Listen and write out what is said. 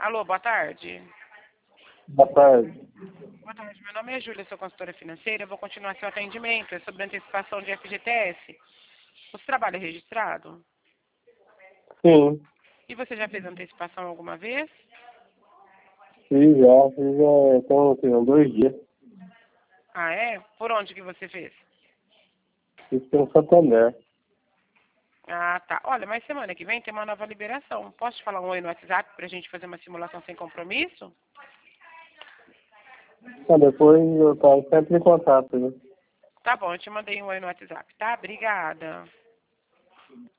Alô, boa tarde. Boa tarde. Boa tarde, meu nome é Júlia, sou consultora financeira. Eu vou continuar seu atendimento. É sobre antecipação de FGTS. Você trabalha registrado? Sim, E você já fez antecipação alguma vez? fiz há 2 dias. Ah, é? Por onde que você fez? Fiz pelo Santander. Ah, tá. Olha, mas semana que vem tem uma nova liberação. Posso te falar um oi no WhatsApp pra gente fazer uma simulação sem compromisso? Depois eu estava sempre em contato, né? Tá bom, eu te mandei um oi no WhatsApp, tá? Obrigada.